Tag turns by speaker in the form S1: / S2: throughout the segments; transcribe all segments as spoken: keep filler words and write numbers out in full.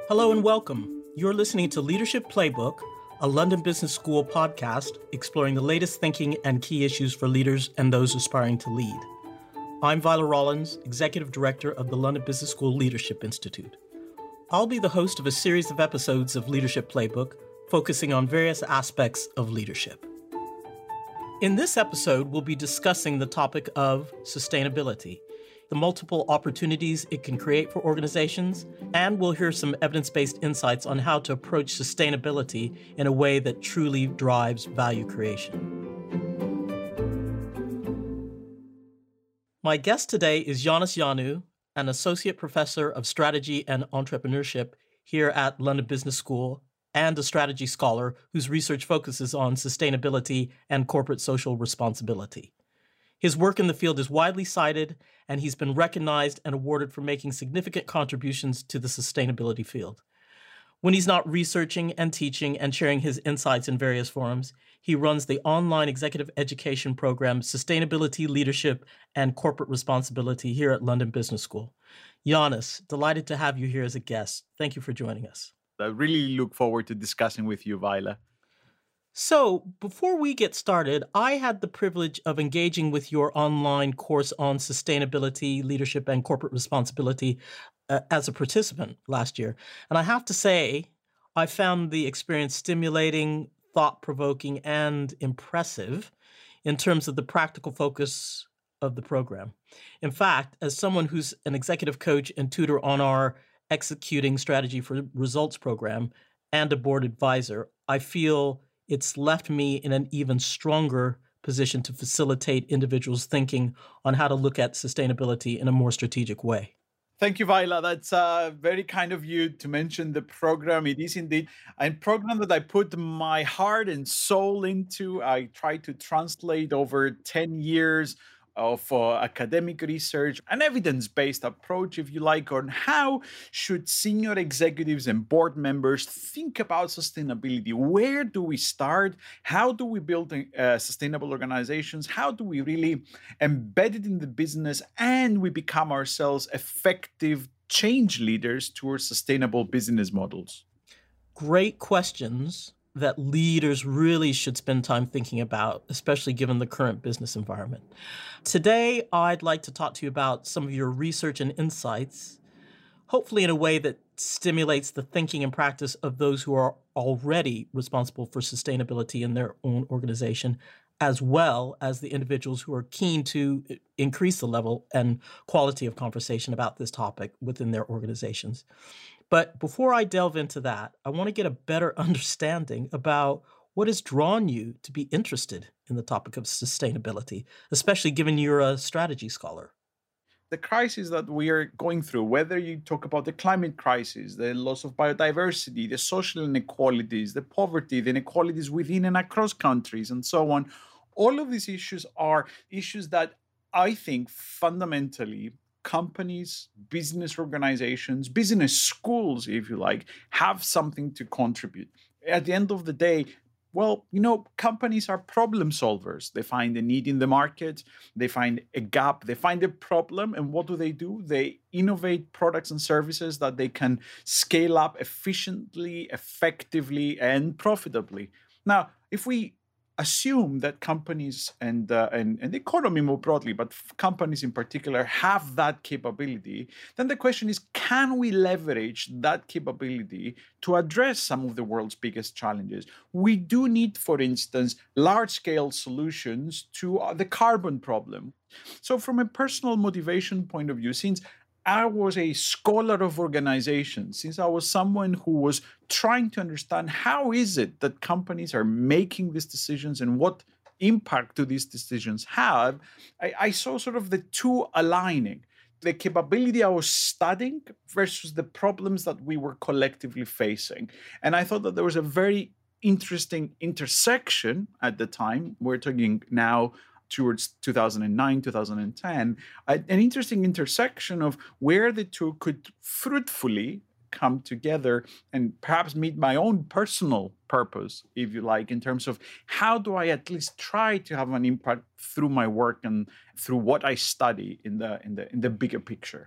S1: Hello and welcome. You're listening to Leadership Playbook, a London Business School podcast exploring the latest thinking and key issues for leaders and those aspiring to lead. I'm Viola Rollins, Executive Director of the London Business School Leadership Institute. I'll be the host of a series of episodes of Leadership Playbook focusing on various aspects of leadership. In this episode, we'll be discussing the topic of sustainability, the multiple opportunities it can create for organizations, and we'll hear some evidence-based insights on how to approach sustainability in a way that truly drives value creation. My guest today is Yannis Iannou, an Associate Professor of Strategy and Entrepreneurship here at London Business School and a strategy scholar whose research focuses on sustainability and corporate social responsibility. His work in the field is widely cited, and he's been recognized and awarded for making significant contributions to the sustainability field. When he's not researching and teaching and sharing his insights in various forums, he runs the online executive education program Sustainability, Leadership, and Corporate Responsibility here at London Business School. Yannis, delighted to have you here as a guest. Thank you for joining us.
S2: I really look forward to discussing with you, Viola.
S1: So, before we get started, I had the privilege of engaging with your online course on sustainability, leadership, and corporate responsibility uh, as a participant last year. And I have to say, I found the experience stimulating, thought-provoking, and impressive in terms of the practical focus of the program. In fact, as someone who's an executive coach and tutor on our Executing Strategy for Results program and a board advisor, I feel it's left me in an even stronger position to facilitate individuals' thinking on how to look at sustainability in a more strategic way.
S2: Thank you, Viola. That's uh, very kind of you to mention the program. It is indeed a program that I put my heart and soul into. I try to translate over ten years of uh, academic research, an evidence-based approach, if you like, on how should senior executives and board members think about sustainability. Where do we start? How do we build uh, sustainable organizations? How do we really embed it in the business and we become ourselves effective change leaders towards sustainable business models?
S1: Great questions that leaders really should spend time thinking about, especially given the current business environment. Today, I'd like to talk to you about some of your research and insights, hopefully in a way that stimulates the thinking and practice of those who are already responsible for sustainability in their own organization, as well as the individuals who are keen to increase the level and quality of conversation about this topic within their organizations. But before I delve into that, I want to get a better understanding about what has drawn you to be interested in the topic of sustainability, especially given you're a strategy scholar.
S2: The crisis that we are going through, whether you talk about the climate crisis, the loss of biodiversity, the social inequalities, the poverty, the inequalities within and across countries, and so on, all of these issues are issues that I think fundamentally companies, business organizations, business schools, if you like, have something to contribute. At the end of the day, well, you know, companies are problem solvers. They find a need in the market, they find a gap, they find a problem, and what do they do? They innovate products and services that they can scale up efficiently, effectively, and profitably. Now, if we assume that companies and, uh, and and the economy more broadly, but companies in particular, have that capability, then the question is, can we leverage that capability to address some of the world's biggest challenges? We do need, for instance, large-scale solutions to uh, the carbon problem. So from a personal motivation point of view, since I was a scholar of organizations, since I was someone who was trying to understand how is it that companies are making these decisions and what impact do these decisions have, I, I saw sort of the two aligning. The capability I was studying versus the problems that we were collectively facing. And I thought that there was a very interesting intersection at the time. We're talking now towards two thousand nine, two thousand ten, an interesting intersection of where the two could fruitfully come together and perhaps meet my own personal purpose, if you like, in terms of how do I at least try to have an impact through my work and through what I study in the in the in the bigger picture.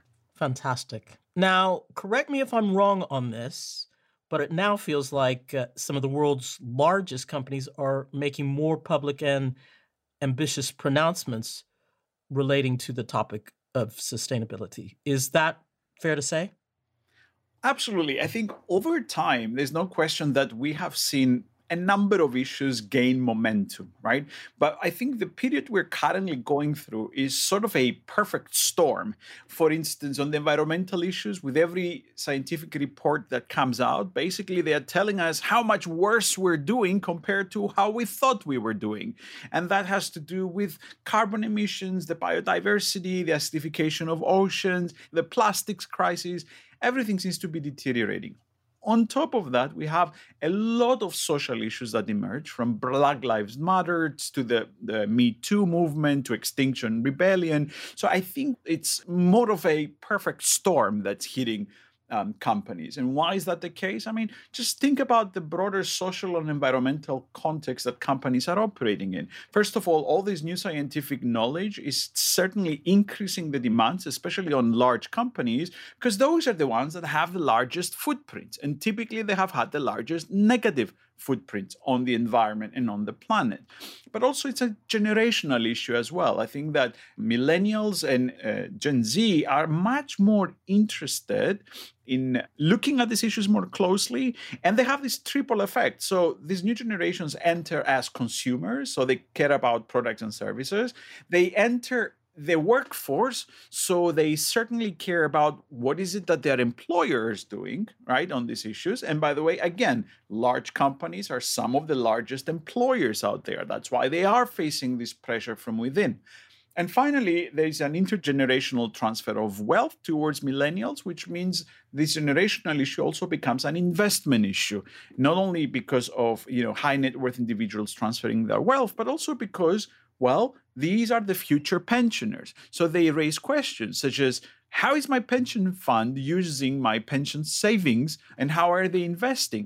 S1: Fantastic. Now, correct me if I'm wrong on this, but it now feels like uh, some of the world's largest companies are making more public and ambitious pronouncements relating to the topic of sustainability. Is that fair to say?
S2: Absolutely. I think over time, there's no question that we have seen a number of issues gain momentum, right? But I think the period we're currently going through is sort of a perfect storm. For instance, on the environmental issues, with every scientific report that comes out, basically they are telling us how much worse we're doing compared to how we thought we were doing. And that has to do with carbon emissions, the biodiversity, the acidification of oceans, the plastics crisis. Everything seems to be deteriorating. On top of that, we have a lot of social issues that emerge, from Black Lives Matter to the, the Me Too movement to Extinction Rebellion. So I think it's more of a perfect storm that's hitting um, companies. And why is that the case? I mean, just think about the broader social and environmental context that companies are operating in. First of all, all this new scientific knowledge is certainly increasing the demands, especially on large companies, because those are the ones that have the largest footprints. And typically they have had the largest negative footprints on the environment and on the planet. But also it's a generational issue as well. I think that millennials and uh, Gen Z are much more interested in looking at these issues more closely, and they have this triple effect. So these new generations enter as consumers, so they care about products and services. They enter the workforce, so they certainly care about what is it that their employer is doing, right, on these issues. And by the way, again, large companies are some of the largest employers out there. That's why they are facing this pressure from within. And finally, there is an intergenerational transfer of wealth towards millennials, which means this generational issue also becomes an investment issue, not only because of, you know, high net worth individuals transferring their wealth, but also because, well, these are the future pensioners. So they raise questions such as, how is my pension fund using my pension savings and how are they investing?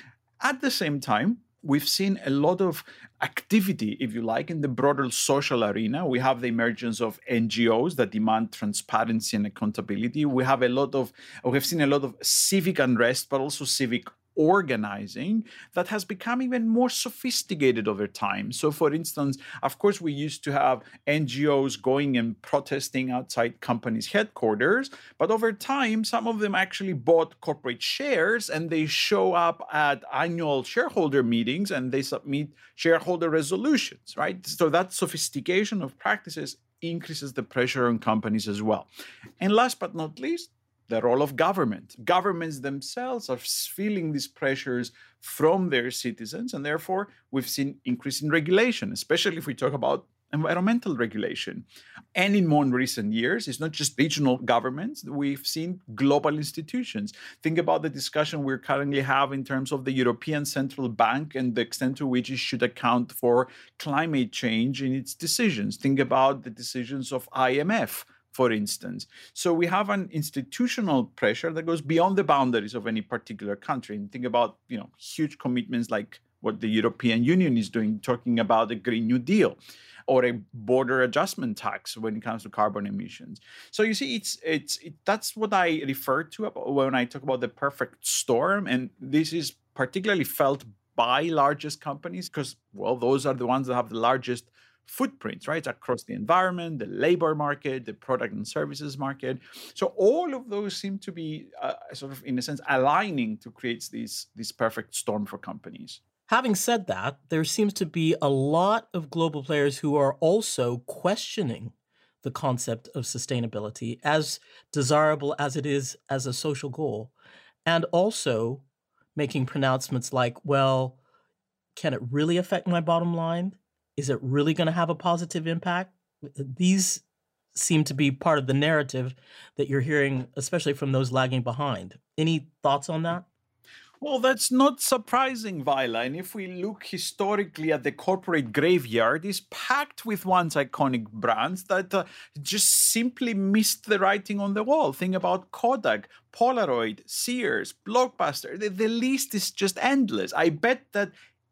S2: At the same time, we've seen a lot of activity, if you like, in the broader social arena. We have the emergence of N G Os that demand transparency and accountability. We have a lot of, we've seen a lot of civic unrest, but also civic organizing that has become even more sophisticated over time. So, for instance, of course, we used to have N G Os going and protesting outside companies' headquarters, but over time, some of them actually bought corporate shares and they show up at annual shareholder meetings and they submit shareholder resolutions, right? So that sophistication of practices increases the pressure on companies as well. And last but not least, the role of government. Governments themselves are feeling these pressures from their citizens, and therefore we've seen increasing regulation, especially if we talk about environmental regulation. And in more recent years, it's not just regional governments, we've seen global institutions. Think about the discussion we currently have in terms of the European Central Bank and the extent to which it should account for climate change in its decisions. Think about the decisions of I M F, for instance. So we have an institutional pressure that goes beyond the boundaries of any particular country. And think about, you know, huge commitments like what the European Union is doing, talking about a Green New Deal or a border adjustment tax when it comes to carbon emissions. So you see, it's it's it, that's what I refer to when I talk about the perfect storm. And this is particularly felt by largest companies because, well, those are the ones that have the largest footprints, right, across the environment, the labor market, the product and services market. So all of those seem to be uh, sort of, in a sense, aligning to create this, this perfect storm for companies.
S1: Having said that, there seems to be a lot of global players who are also questioning the concept of sustainability, as desirable as it is as a social goal, and also making pronouncements like, well, can it really affect my bottom line? Is it really going to have a positive impact? These seem to be part of the narrative that you're hearing, especially from those lagging behind. Any thoughts on that?
S2: Well, that's not surprising, Viola. And if we look historically at the corporate graveyard, it's packed with once iconic brands that uh, just simply missed the writing on the wall. Think about Kodak, Polaroid, Sears, Blockbuster. The, the list is just endless. I bet that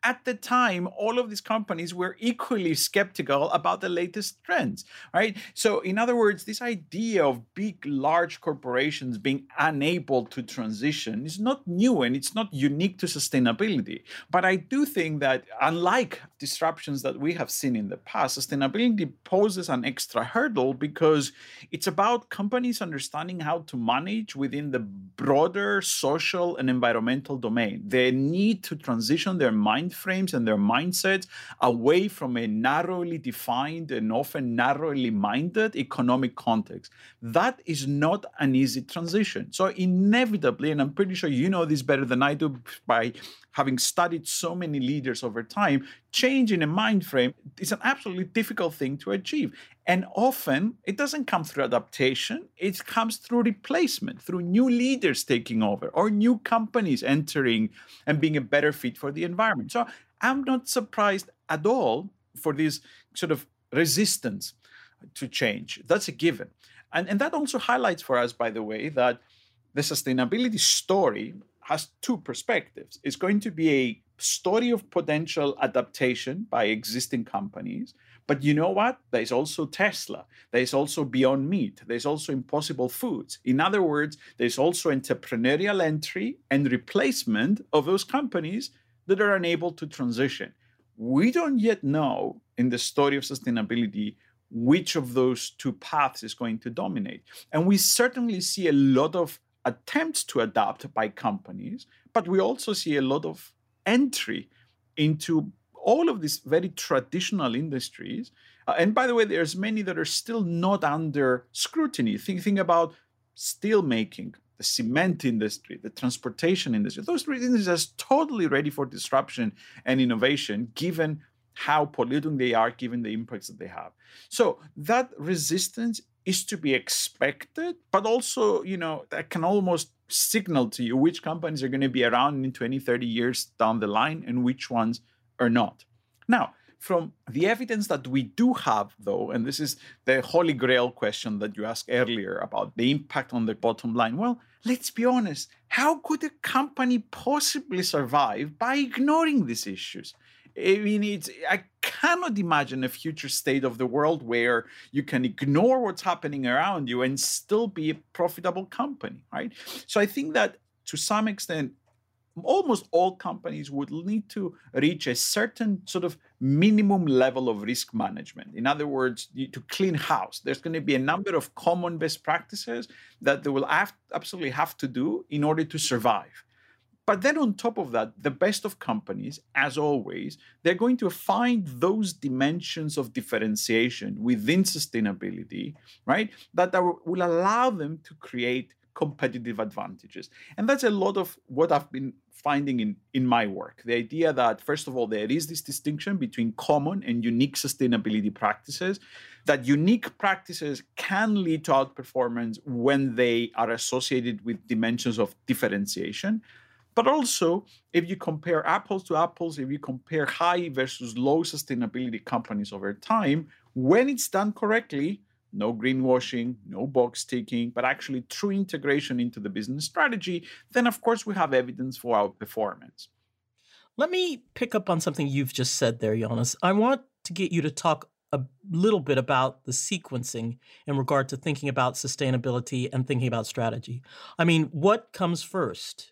S2: at the time, all of these companies were equally skeptical about the latest trends, right? So, in other words, this idea of big, large corporations being unable to transition is not new and it's not unique to sustainability. But I do think that, unlike disruptions that we have seen in the past, sustainability poses an extra hurdle because it's about companies understanding how to manage within the broader social and environmental domain. They need to transition their mind frames and their mindsets away from a narrowly defined and often narrowly minded economic context. That is not an easy transition. So inevitably, and I'm pretty sure you know this better than I do by having studied so many leaders over time, change in a mind frame is an absolutely difficult thing to achieve. And often it doesn't come through adaptation, it comes through replacement, through new leaders taking over or new companies entering and being a better fit for the environment. So I'm not surprised at all for this sort of resistance to change. That's a given. And, and that also highlights for us, by the way, that the sustainability story has two perspectives. It's going to be a story of potential adaptation by existing companies. But you know what? There's also Tesla. There's also Beyond Meat. There's also Impossible Foods. In other words, there's also entrepreneurial entry and replacement of those companies that are unable to transition. We don't yet know in the story of sustainability which of those two paths is going to dominate. And we certainly see a lot of attempts to adapt by companies, but we also see a lot of entry into all of these very traditional industries. Uh, and by the way, there's many that are still not under scrutiny. Think, think about steel making, the cement industry, the transportation industry. Those three industries are totally ready for disruption and innovation, given how polluting they are, given the impacts that they have. So that resistance is to be expected, but also, you know, that can almost signal to you which companies are going to be around in twenty, thirty years down the line and which ones are not. Now, from the evidence that we do have, though, and this is the holy grail question that you asked earlier about the impact on the bottom line. Well, let's be honest. How could a company possibly survive by ignoring these issues? I mean, it's, I cannot imagine a future state of the world where you can ignore what's happening around you and still be a profitable company, right? So I think that to some extent, almost all companies would need to reach a certain sort of minimum level of risk management. In other words, to clean house, there's going to be a number of common best practices that they will have, absolutely have to do in order to survive. But then on top of that, the best of companies, as always, they're going to find those dimensions of differentiation within sustainability, right, that are, will allow them to create competitive advantages. And that's a lot of what I've been finding in, in my work. The idea that, first of all, there is this distinction between common and unique sustainability practices, that unique practices can lead to outperformance when they are associated with dimensions of differentiation. But also, if you compare apples to apples, if you compare high versus low sustainability companies over time, when it's done correctly, no greenwashing, no box ticking, but actually true integration into the business strategy, then of course we have evidence for our performance.
S1: Let me pick up on something you've just said there, Jonas. I want to get you to talk a little bit about the sequencing in regard to thinking about sustainability and thinking about strategy. I mean, what comes first?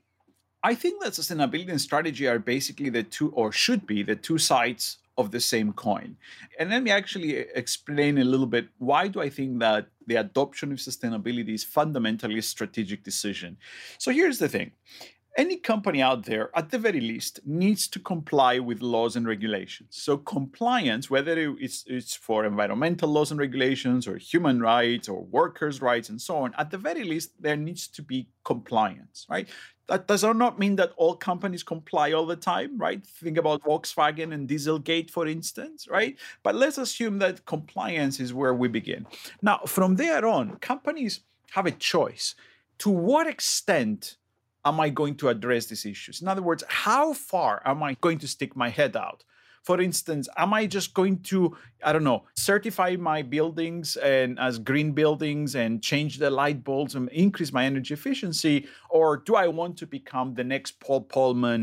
S2: I think that sustainability and strategy are basically the two, or should be the two sides of the same coin. And let me actually explain a little bit why do I think that the adoption of sustainability is fundamentally a strategic decision. So here's the thing. Any company out there, at the very least, needs to comply with laws and regulations. So compliance, whether it's, it's for environmental laws and regulations or human rights or workers' rights and so on, at the very least, there needs to be compliance, right? That does not mean that all companies comply all the time, right? Think about Volkswagen and Dieselgate, for instance, right? But let's assume that compliance is where we begin. Now, from there on, companies have a choice. To what extent am I going to address these issues? In other words, how far am I going to stick my head out? For instance, am I just going to, I don't know, certify my buildings and as green buildings and change the light bulbs and increase my energy efficiency? Or do I want to become the next Paul Polman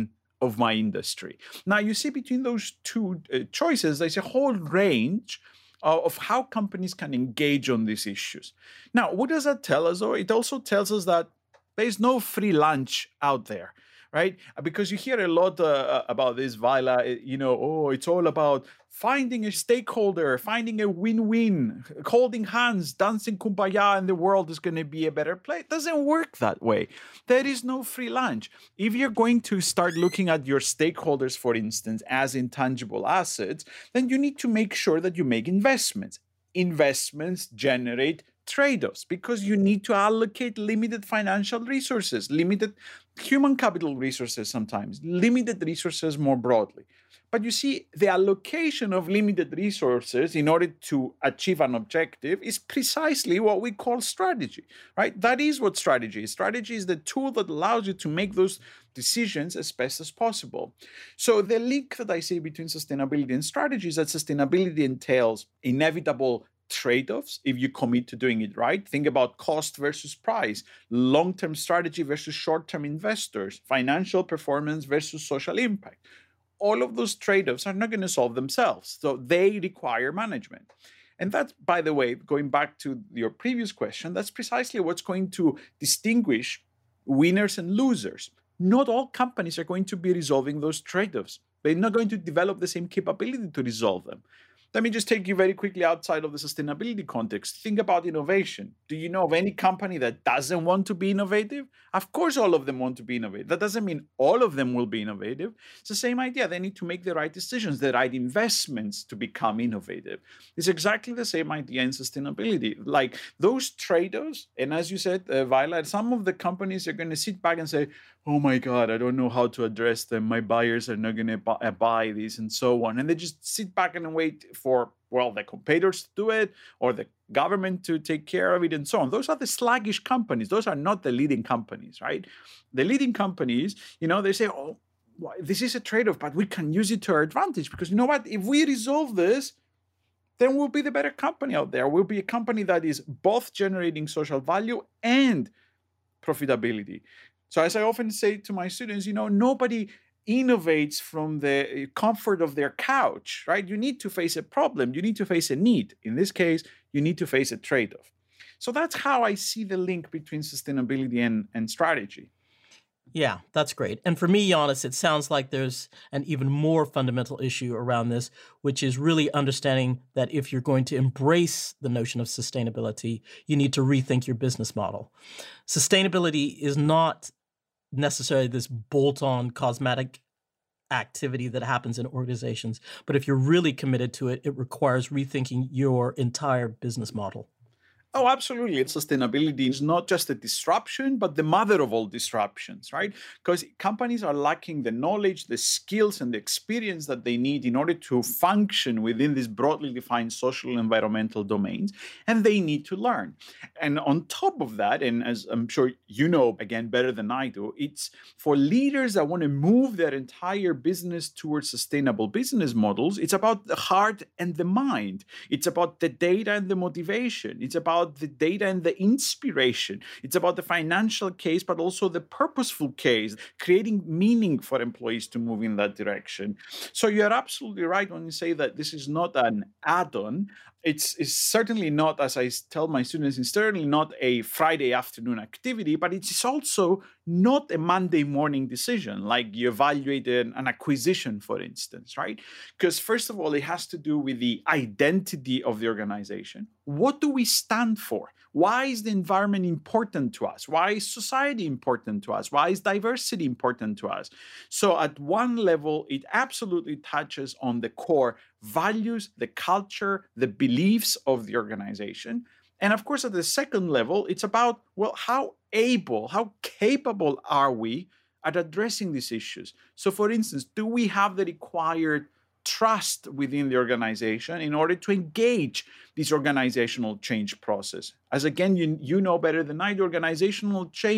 S2: of my industry. Now, you see between those two uh, choices, there's a whole range uh, of how companies can engage on these issues. Now, what does that tell us, though? It also tells us that there's no free lunch out there, right? Because you hear a lot uh, about this, Viola, you know, oh, it's all about finding a stakeholder, finding a win-win, holding hands, dancing kumbaya, and the world is going to be a better place. It doesn't work that way. There is no free lunch. If you're going to start looking at your stakeholders, for instance, as intangible assets, then you need to make sure that you make investments. Investments generate trade-offs because you need to allocate limited financial resources, limited human capital resources sometimes, limited resources more broadly. But you see, the allocation of limited resources in order to achieve an objective is precisely what we call strategy, right? That is what strategy is. Strategy is the tool that allows you to make those decisions as best as possible. So the link that I see between sustainability and strategy is that sustainability entails inevitable trade-offs if you commit to doing it right. Think about cost versus price, long-term strategy versus short-term investors, financial performance versus social impact. All of those trade-offs are not going to solve themselves. So they require management. And that's, by the way, going back to your previous question, that's precisely what's going to distinguish winners and losers. Not all companies are going to be resolving those trade-offs. They're not going to develop the same capability to resolve them. Let me just take you very quickly outside of the sustainability context. Think about innovation. Do you know of any company that doesn't want to be innovative? Of course, all of them want to be innovative. That doesn't mean all of them will be innovative. It's the same idea. They need to make the right decisions, the right investments to become innovative. It's exactly the same idea in sustainability. Like those trade-offs, and as you said, uh, Viola, some of the companies are going to sit back and say, oh my God, I don't know how to address them. My buyers are not going to buy, buy these and so on. And they just sit back and wait for, well, the competitors to do it or the government to take care of it and so on. Those are the sluggish companies. Those are not the leading companies, right? The leading companies, you know, they say, oh, this is a trade-off, but we can use it to our advantage because you know what? If we resolve this, then we'll be the better company out there. We'll be a company that is both generating social value and profitability. So as I often say to my students, you know, nobody innovates from the comfort of their couch, right? You need to face a problem. You need to face a need. In this case, you need to face a trade-off. So that's how I see the link between sustainability and, and strategy.
S1: Yeah, that's great. And for me, Yannis, it sounds like there's an even more fundamental issue around this, which is really understanding that if you're going to embrace the notion of sustainability, you need to rethink your business model. Sustainability is not necessarily this bolt-on cosmetic activity that happens in organizations, but if you're really committed to it, it requires rethinking your entire business model.
S2: Oh, absolutely. Sustainability is not just a disruption, but the mother of all disruptions, right? Because companies are lacking the knowledge, the skills, and the experience that they need in order to function within these broadly defined social and environmental domains, and they need to learn. And on top of that, and as I'm sure you know, again, better than I do, it's for leaders that want to move their entire business towards sustainable business models, it's about the heart and the mind. It's about the data and the motivation. It's about the data and the inspiration. It's about the financial case, but also the purposeful case, creating meaning for employees to move in that direction. So you're absolutely right when you say that this is not an add-on. It's, it's certainly not, as I tell my students, it's certainly not a Friday afternoon activity, but it's also not a Monday morning decision, like you evaluate an, an acquisition, for instance, right? Because first of all, it has to do with the identity of the organization. What do we stand for? Why is the environment important to us? Why is society important to us? Why is diversity important to us? So at one level, it absolutely touches on the core values, the culture, the beliefs of the organization. And of course, at the second level, it's about, well, how able, how capable are we at addressing these issues? So for instance, do we have the required trust within the organization in order to engage this organizational change process? As again, you, you know better than I, the organizational change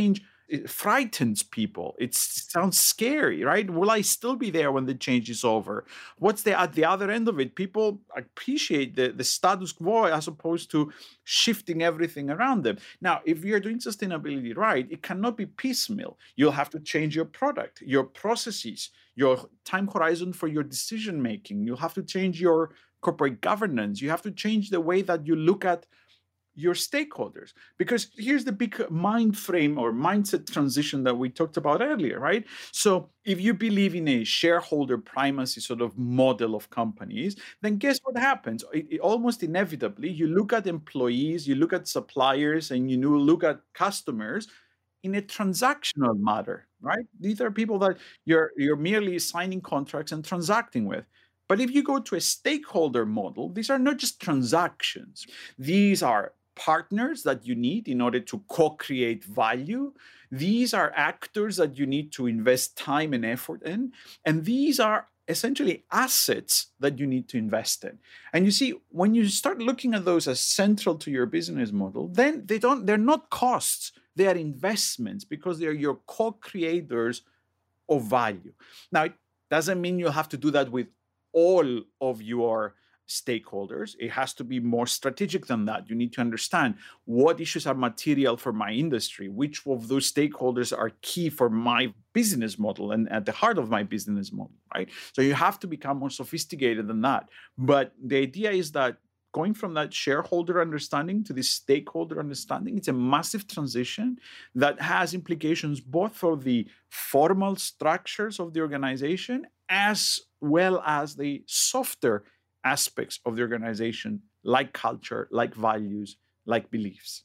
S2: It frightens people. It sounds scary, right? Will I still be there when the change is over? What's the at the other end of it? People appreciate the, the status quo as opposed to shifting everything around them. Now, if you're doing sustainability right, it cannot be piecemeal. You'll have to change your product, your processes, your time horizon for your decision making. You'll have to change your corporate governance. You have to change the way that you look at your stakeholders. Because here's the big mind frame or mindset transition that we talked about earlier, right? So if you believe in a shareholder primacy sort of model of companies, then guess what happens? It, it almost inevitably, you look at employees, you look at suppliers, and you look at customers in a transactional matter, right? These are people that you're you're merely signing contracts and transacting with. But if you go to a stakeholder model, these are not just transactions. These are partners that you need in order to co-create value. These are actors that you need to invest time and effort in. And these are essentially assets that you need to invest in. And you see, when you start looking at those as central to your business model, then they don't, they're not costs, they are investments because they're your co-creators of value. Now, it doesn't mean you have to do that with all of your stakeholders. It has to be more strategic than that. You need to understand what issues are material for my industry, which of those stakeholders are key for my business model and at the heart of my business model, right? So you have to become more sophisticated than that. But the idea is that going from that shareholder understanding to this stakeholder understanding, it's a massive transition that has implications both for the formal structures of the organization as well as the softer aspects of the organization, like culture, like values, like beliefs.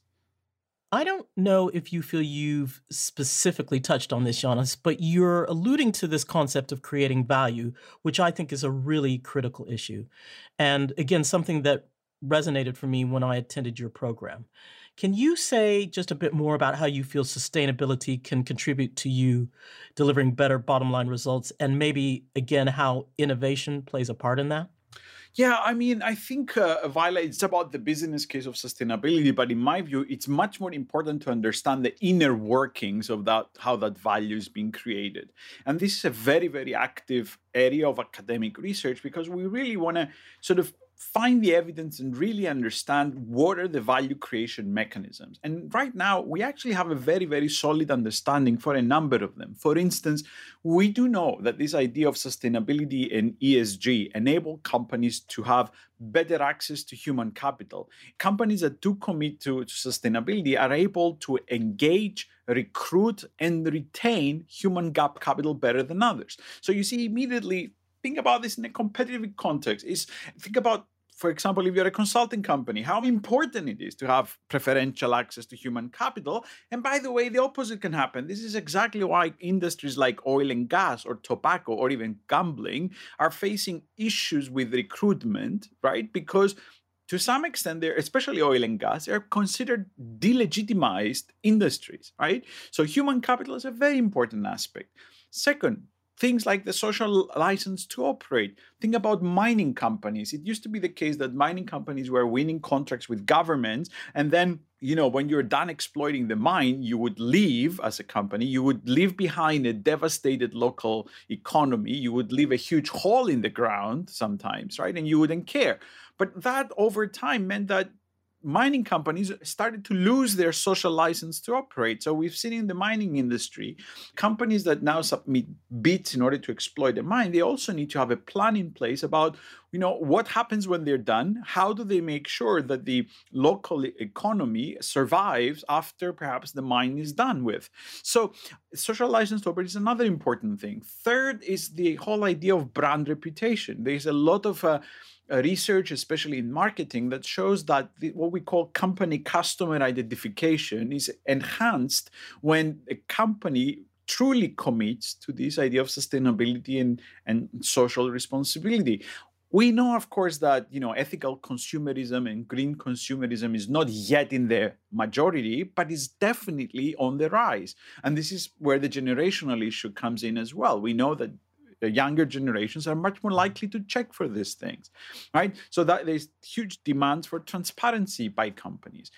S1: I don't know if you feel you've specifically touched on this, Giannis, but you're alluding to this concept of creating value, which I think is a really critical issue. And again, something that resonated for me when I attended your program. Can you say just a bit more about how you feel sustainability can contribute to you delivering better bottom line results and maybe, again, how innovation plays a part in that?
S2: Yeah, I mean, I think, uh, Viola, it's about the business case of sustainability, but in my view, it's much more important to understand the inner workings of that, how that value is being created. And this is a very, very active area of academic research because we really want to sort of find the evidence and really understand what are the value creation mechanisms. And right now, we actually have a very, very solid understanding for a number of them. For instance, we do know that this idea of sustainability and E S G enable companies to have better access to human capital. Companies that do commit to, to sustainability are able to engage, recruit, and retain human gap capital better than others. So you see, immediately, think about this in a competitive context. Is think about, for example, if you're a consulting company, how important it is to have preferential access to human capital. And by the way, the opposite can happen. This is exactly why industries like oil and gas or tobacco or even gambling are facing issues with recruitment, right? Because to some extent, they're, especially oil and gas, they're considered delegitimized industries, right? So human capital is a very important aspect. Second, things like the social license to operate. Think about mining companies. It used to be the case that mining companies were winning contracts with governments. And then, you know, when you're done exploiting the mine, you would leave as a company. You would leave behind a devastated local economy. You would leave a huge hole in the ground sometimes, right? And you wouldn't care. But that over time meant that mining companies started to lose their social license to operate. So we've seen in the mining industry, companies that now submit bids in order to exploit the mine, they also need to have a plan in place about, you know, what happens when they're done? How do they make sure that the local economy survives after perhaps the mine is done with? So social license to operate is another important thing. Third is the whole idea of brand reputation. There's a lot of uh, Uh, research, especially in marketing, that shows that the, what we call company customer identification is enhanced when a company truly commits to this idea of sustainability and, and social responsibility. We know, of course, that you know ethical consumerism and green consumerism is not yet in the majority, but is definitely on the rise. And this is where the generational issue comes in as well. We know that the younger generations are much more likely to check for these things, right? So that there's huge demands for transparency by companies.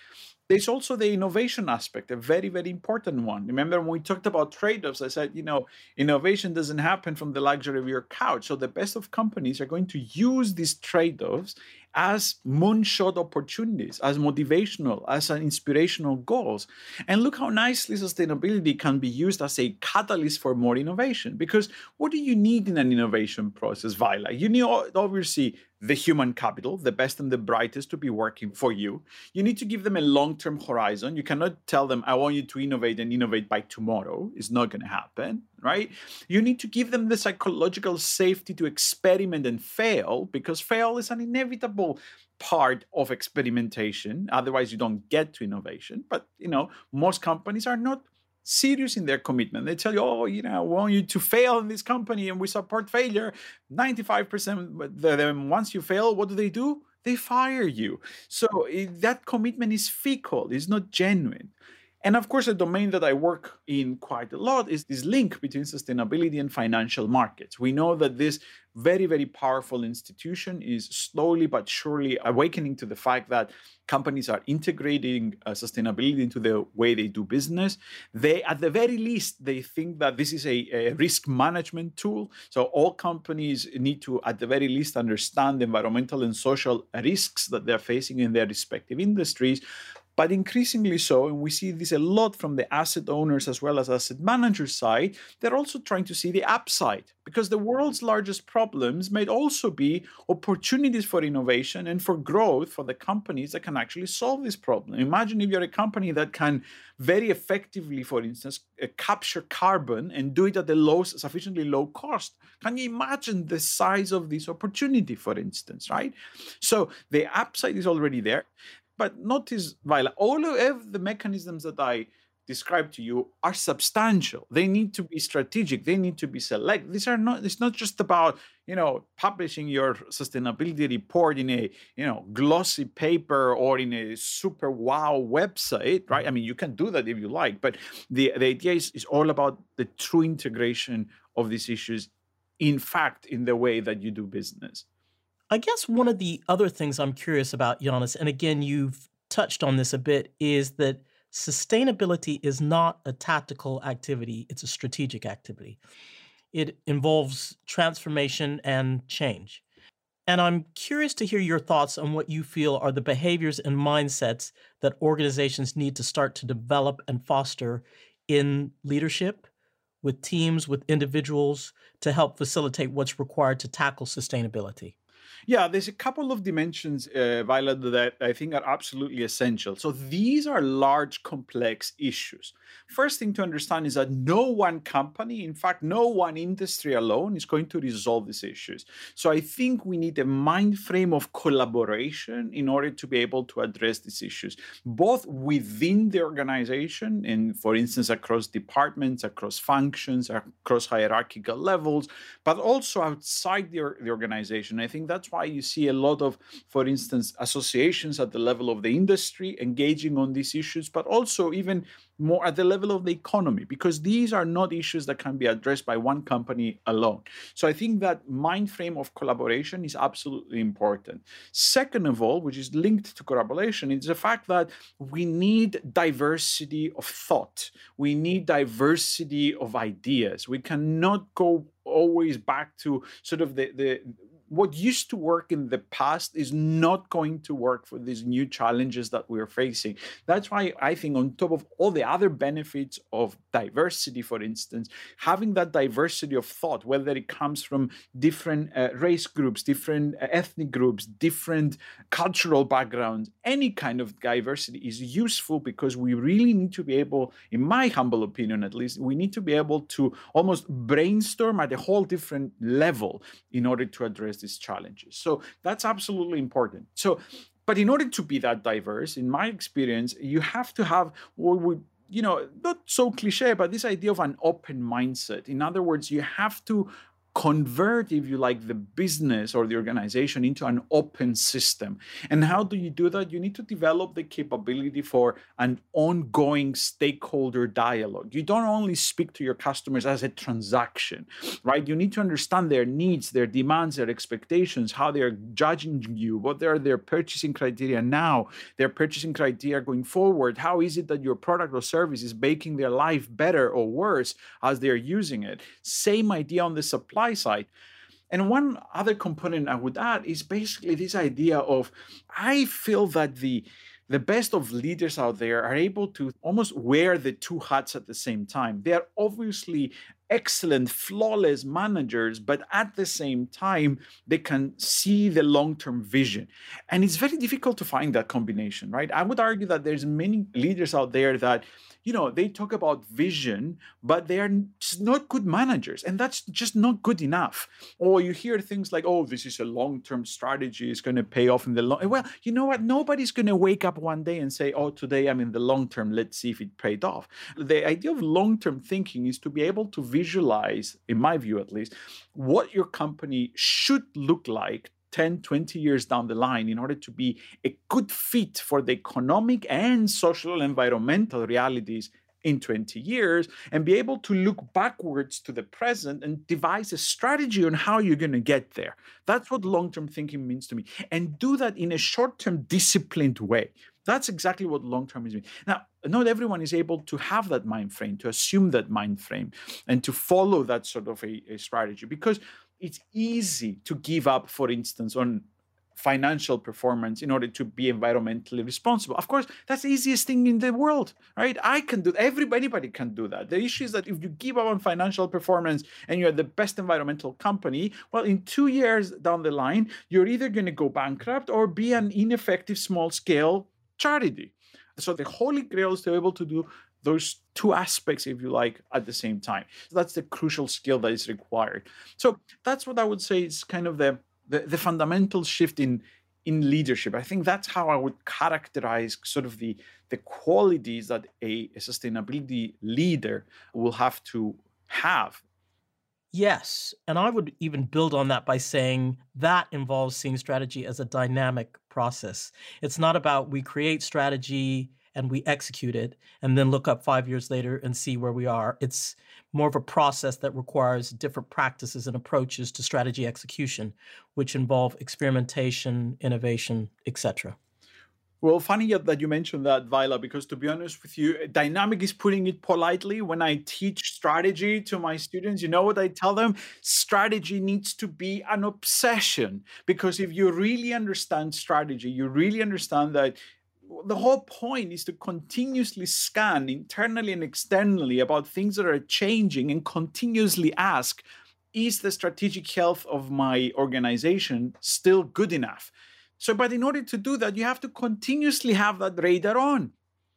S2: There's also the innovation aspect, a very, very important one. Remember when we talked about trade-offs, I said, you know, innovation doesn't happen from the luxury of your couch. So the best of companies are going to use these trade-offs as moonshot opportunities, as motivational, as an inspirational goals. And look how nicely sustainability can be used as a catalyst for more innovation. Because what do you need in an innovation process, Viola? You need obviously the human capital, the best and the brightest to be working for you. You need to give them a long-term horizon. You cannot tell them, I want you to innovate and innovate by tomorrow. It's not going to happen, right? You need to give them the psychological safety to experiment and fail, because fail is an inevitable part of experimentation. Otherwise, you don't get to innovation. But, you know, most companies are not serious in their commitment. They tell you, oh, you know, I want you to fail in this company and we support failure. ninety-five percent of them, once you fail, what do they do? They fire you. So eh, that commitment is fickle, it's not genuine. And of course, a domain that I work in quite a lot is this link between sustainability and financial markets. We know that this very, very powerful institution is slowly but surely awakening to the fact that companies are integrating uh, sustainability into the way they do business. They, at the very least, they think that this is a, a risk management tool. So all companies need to, at the very least, understand the environmental and social risks that they're facing in their respective industries. But increasingly so, and we see this a lot from the asset owners as well as asset managers side, they're also trying to see the upside, because the world's largest problems may also be opportunities for innovation and for growth for the companies that can actually solve this problem. Imagine if you're a company that can very effectively, for instance, uh, capture carbon and do it at a low, sufficiently low cost. Can you imagine the size of this opportunity, for instance, right? So the upside is already there. But notice, Viola, all of the mechanisms that I described to you are substantial. They need to be strategic. They need to be select. These are not. It's not just about, you know, publishing your sustainability report in a, you know, glossy paper or in a super wow website, right? I mean, you can do that if you like, but the the idea is, is all about the true integration of these issues, in fact, in the way that you do business.
S1: I guess one of the other things I'm curious about, Giannis, and again, you've touched on this a bit, is that sustainability is not a tactical activity, it's a strategic activity. It involves transformation and change. And I'm curious to hear your thoughts on what you feel are the behaviors and mindsets that organizations need to start to develop and foster in leadership, with teams, with individuals, to help facilitate what's required to tackle sustainability.
S2: Yeah, there's a couple of dimensions, uh, Violet, that I think are absolutely essential. So these are large, complex issues. First thing to understand is that no one company, in fact, no one industry alone is going to resolve these issues. So I think we need a mind frame of collaboration in order to be able to address these issues, both within the organization and, for instance, across departments, across functions, across hierarchical levels, but also outside the, the organization. I think that's why you see a lot of, for instance, associations at the level of the industry engaging on these issues, but also even more at the level of the economy, because these are not issues that can be addressed by one company alone. So I think that mind frame of collaboration is absolutely important. Second of all, which is linked to collaboration, is the fact that we need diversity of thought. We need diversity of ideas. We cannot go always back to sort of the, the what used to work in the past is not going to work for these new challenges that we're facing. That's why I think, on top of all the other benefits of diversity, for instance, having that diversity of thought, whether it comes from different uh, race groups, different uh, ethnic groups, different cultural backgrounds, any kind of diversity is useful, because we really need to be able, in my humble opinion at least, we need to be able to almost brainstorm at a whole different level in order to address these challenges. So that's absolutely important. So, but in order to be that diverse, in my experience, you have to have what would, you know, not so cliche, but this idea of an open mindset. In other words, you have to convert, if you like, the business or the organization into an open system. And how do you do that? You need to develop the capability for an ongoing stakeholder dialogue. You don't only speak to your customers as a transaction, right? You need to understand their needs, their demands, their expectations, how they're judging you, what are their purchasing criteria now, their purchasing criteria going forward. How is it that your product or service is making their life better or worse as they're using it? Same idea on the supply side. And one other component I would add is basically this idea of, I feel that the the best of leaders out there are able to almost wear the two hats at the same time. They are obviously excellent, flawless managers, but at the same time, they can see the long-term vision. And it's very difficult to find that combination, right? I would argue that there's many leaders out there that, you know, they talk about vision, but they are just not good managers. And that's just not good enough. Or you hear things like, oh, this is a long-term strategy. It's going to pay off in the long. Well, you know what? Nobody's going to wake up one day and say, oh, today I'm in the long term. Let's see if it paid off. The idea of long-term thinking is to be able to visualize, in my view at least, what your company should look like ten, twenty years down the line in order to be a good fit for the economic and social and environmental realities in twenty years, and be able to look backwards to the present and devise a strategy on how you're going to get there. That's what long-term thinking means to me. And do that in a short-term, disciplined way. That's exactly what long-term is. Now, not everyone is able to have that mind frame, to assume that mind frame, and to follow that sort of a, a strategy, because it's easy to give up, for instance, on financial performance in order to be environmentally responsible. Of course, that's the easiest thing in the world, right? I can do everybody, anybody can do that. The issue is that if you give up on financial performance and you're the best environmental company, well, in two years down the line, you're either going to go bankrupt or be an ineffective small-scale charity. So the holy grail is to be able to do those two aspects, if you like, at the same time. So that's the crucial skill that is required. So that's what I would say is kind of the the, the fundamental shift in in leadership. I think that's how I would characterize sort of the the qualities that a, a sustainability leader will have to have.
S1: Yes, and I would even build on that by saying that involves seeing strategy as a dynamic process. It's not about we create strategy and we execute it and then look up five years later and see where we are. It's more of a process that requires different practices and approaches to strategy execution, which involve experimentation, innovation, et cetera.
S2: Well, funny that you mentioned that, Viola, because to be honest with you, dynamic is putting it politely. When I teach strategy to my students, you know what I tell them? Strategy needs to be an obsession, because if you really understand strategy, you really understand that the whole point is to continuously scan internally and externally about things that are changing and continuously ask, is the strategic health of my organization still good enough? So, but in order to do that, you have to continuously have that radar on.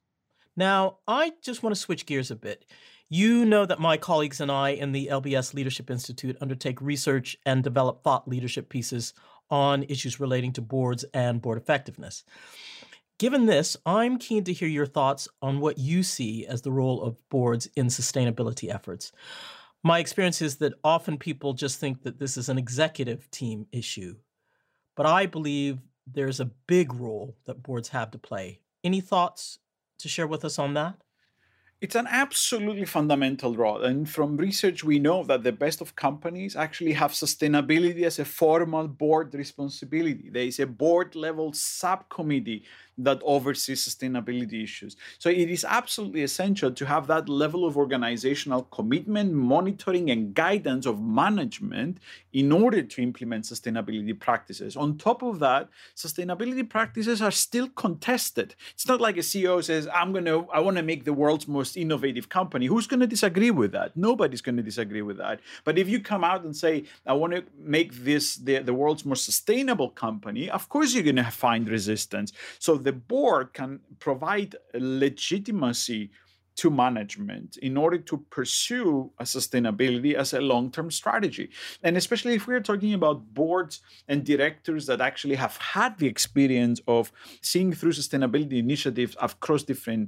S1: Now, I just want to switch gears a bit. You know that my colleagues and I in the L B S Leadership Institute undertake research and develop thought leadership pieces on issues relating to boards and board effectiveness. Given this, I'm keen to hear your thoughts on what you see as the role of boards in sustainability efforts. My experience is that often people just think that this is an executive team issue, but I believe there's a big role that boards have to play. Any thoughts to share with us on that?
S2: It's an absolutely fundamental role. And from research, we know that the best of companies actually have sustainability as a formal board responsibility. There is a board level subcommittee that oversees sustainability issues. So it is absolutely essential to have that level of organizational commitment, monitoring, and guidance of management in order to implement sustainability practices. On top of that, sustainability practices are still contested. It's not like a C E O says, I'm going to, I want to make the world's most innovative company. Who's going to disagree with that? Nobody's going to disagree with that. But if you come out and say, I want to make this the, the world's most sustainable company, of course you're going to find resistance. So the board can provide legitimacy to management in order to pursue a sustainability as a long-term strategy. And especially if we're talking about boards and directors that actually have had the experience of seeing through sustainability initiatives across different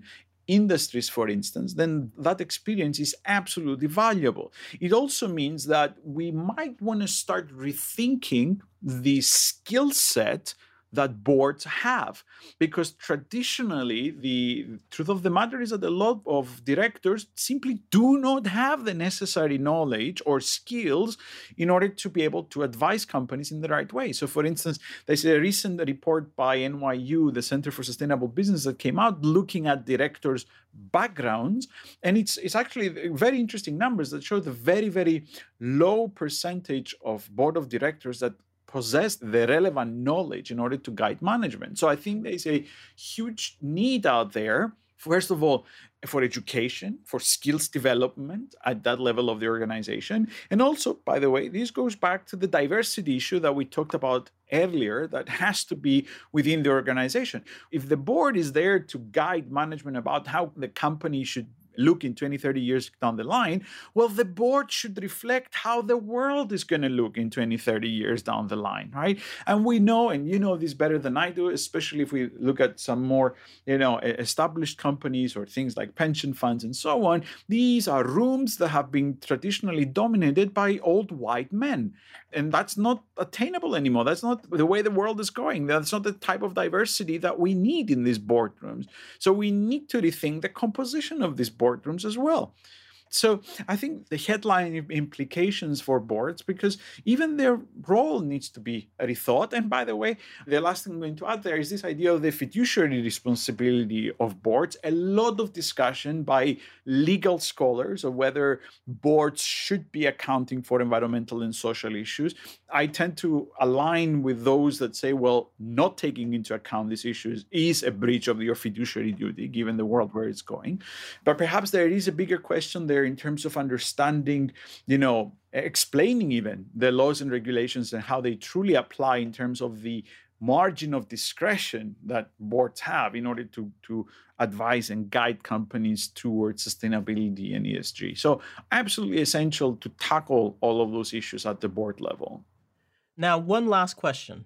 S2: industries, for instance, then that experience is absolutely valuable. It also means that we might want to start rethinking the skill set that boards have. Because traditionally, the truth of the matter is that a lot of directors simply do not have the necessary knowledge or skills in order to be able to advise companies in the right way. So, for instance, there's a recent report by N Y U, the Center for Sustainable Business, that came out looking at directors' backgrounds. And it's, it's actually very interesting numbers that show the very, very low percentage of board of directors that possess the relevant knowledge in order to guide management. So I think there's a huge need out there, first of all, for education, for skills development at that level of the organization. And also, by the way, this goes back to the diversity issue that we talked about earlier that has to be within the organization. If the board is there to guide management about how the company should look in twenty, thirty years down the line, well, the board should reflect how the world is going to look in twenty, thirty years down the line, right? And we know, and you know this better than I do, especially if we look at some more, you know, established companies or things like pension funds and so on, these are rooms that have been traditionally dominated by old white men. And that's not attainable anymore. That's not the way the world is going. That's not the type of diversity that we need in these boardrooms. So we need to rethink the composition of these boardrooms as well. So I think the headline implications for boards, because even their role needs to be rethought. And by the way, the last thing I'm going to add there is this idea of the fiduciary responsibility of boards. A lot of discussion by legal scholars of whether boards should be accounting for environmental and social issues. I tend to align with those that say, well, not taking into account these issues is a breach of your fiduciary duty, given the world where it's going. But perhaps there is a bigger question there in terms of understanding, you know, explaining even the laws and regulations and how they truly apply in terms of the margin of discretion that boards have in order to, to advise and guide companies towards sustainability and E S G. So absolutely essential to tackle all of those issues at the board level.
S1: Now, one last question.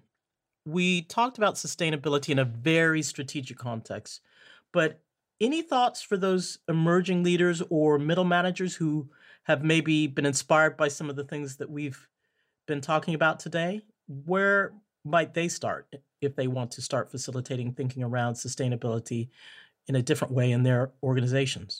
S1: We talked about sustainability in a very strategic context, but any thoughts for those emerging leaders or middle managers who have maybe been inspired by some of the things that we've been talking about today? Where might they start if they want to start facilitating thinking around sustainability in a different way in their organizations?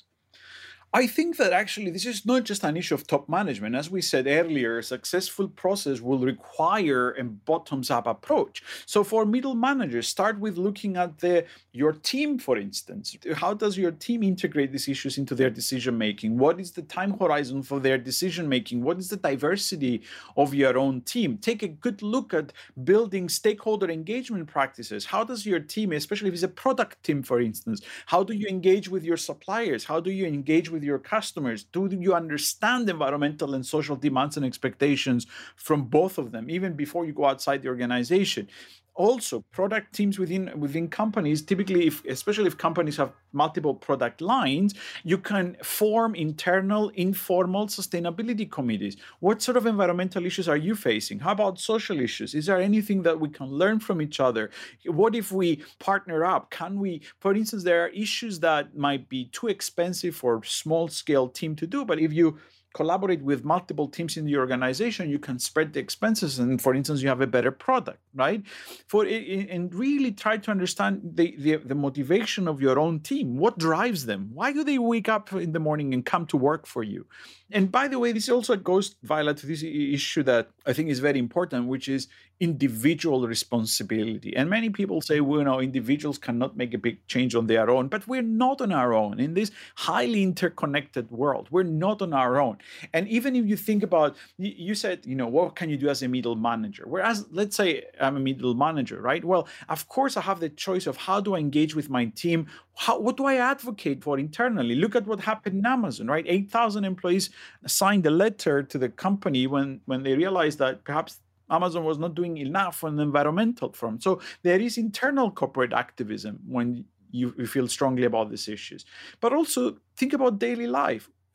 S2: I think that actually this is not just an issue of top management. As we said earlier, a successful process will require a bottoms-up approach. So for middle managers, start with looking at the your team, for instance. How does your team integrate these issues into their decision-making? What is the time horizon for their decision-making? What is the diversity of your own team? Take a good look at building stakeholder engagement practices. How does your team, especially if it's a product team, for instance, how do you engage with your suppliers? How do you engage with with your customers? Do you understand environmental and social demands and expectations from both of them, even before you go outside the organization? Also, product teams within within companies, typically, if, especially if companies have multiple product lines, you can form internal, informal sustainability committees. What sort of environmental issues are you facing? How about social issues? Is there anything that we can learn from each other? What if we partner up? Can we, for instance, there are issues that might be too expensive for a small-scale team to do, but if you collaborate with multiple teams in the organization, you can spread the expenses, and for instance, you have a better product, right? For and really try to understand the, the the motivation of your own team. What drives them? Why do they wake up in the morning and come to work for you? And by the way, this also goes, Viola, to this issue that I think is very important, which is individual responsibility. And many people say, well, you know, individuals cannot make a big change on their own, but we're not on our own. In this highly interconnected world, we're not on our own. And even if you think about, you said, you know, what can you do as a middle manager? Whereas, let's say I'm a middle manager, right? Well, of course, I have the choice of how do I engage with my team? How, what do I advocate for internally? Look at what happened in Amazon, right? eight thousand employees signed a letter to the company when, when they realized that perhaps Amazon was not doing enough on the environmental front. So there is internal corporate activism when you, you feel strongly about these issues. But also think about daily life.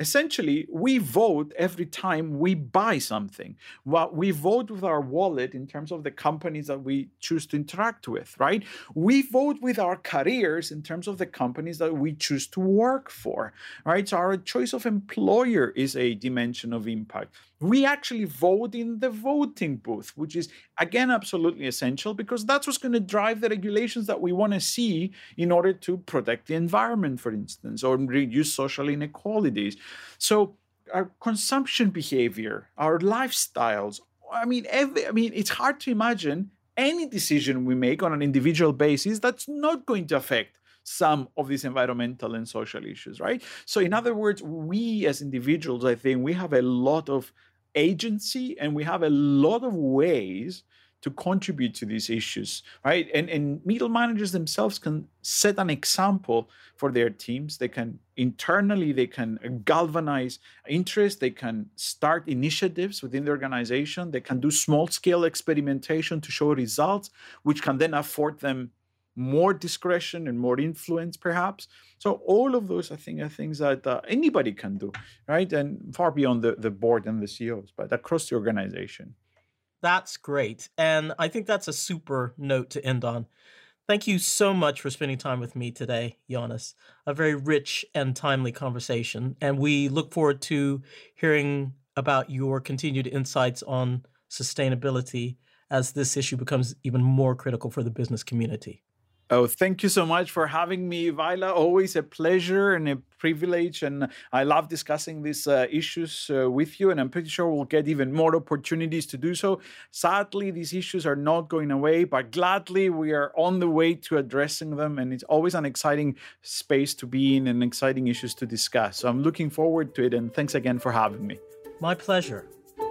S2: essentially, we vote every time we buy something. Well, we vote with our wallet in terms of the companies that we choose to interact with, right? We vote with our careers in terms of the companies that we choose to work for, right? So our choice of employer is a dimension of impact. We actually vote in the voting booth, which is, again, absolutely essential because that's what's going to drive the regulations that we want to see in order to protect the environment, for instance, or reduce social inequalities. So our consumption behavior, our lifestyles, I mean, every, I mean, it's hard to imagine any decision we make on an individual basis that's not going to affect some of these environmental and social issues, right? So in other words, we as individuals, I think we have a lot of agency and we have a lot of ways to contribute to these issues, right? And, and middle managers themselves can set an example for their teams. They can internally, they can galvanize interest. They can start initiatives within the organization. They can do small scale experimentation to show results, which can then afford them more discretion and more influence, perhaps. So all of those, I think, are things that uh, anybody can do, right? And far beyond the, the board and the C E Os, but across the organization.
S1: That's great. And I think that's a super note to end on. Thank you so much for spending time with me today, Yannis. A very rich and timely conversation. And we look forward to hearing about your continued insights on sustainability as this issue becomes even more critical for the business community.
S2: Oh, thank you so much for having me, Vaila. Always a pleasure and a privilege. And I love discussing these uh, issues uh, with you. And I'm pretty sure we'll get even more opportunities to do so. Sadly, these issues are not going away, but gladly we are on the way to addressing them. And it's always an exciting space to be in and exciting issues to discuss. So I'm looking forward to it. And thanks again for having me.
S1: My pleasure.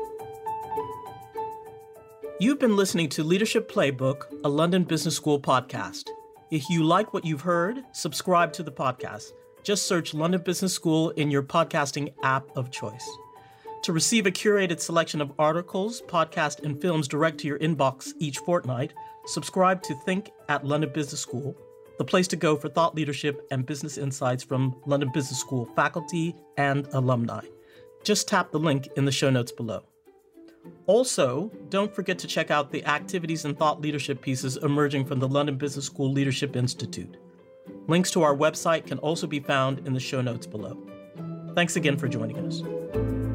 S1: You've been listening to Leadership Playbook, a London Business School podcast. If you like what you've heard, subscribe to the podcast. Just search London Business School in your podcasting app of choice. To receive a curated selection of articles, podcasts, and films direct to your inbox each fortnight, subscribe to Think at London Business School, the place to go for thought leadership and business insights from London Business School faculty and alumni. Just tap the link in the show notes below. Also, don't forget to check out the activities and thought leadership pieces emerging from the London Business School Leadership Institute. Links to our website can also be found in the show notes below. Thanks again for joining us.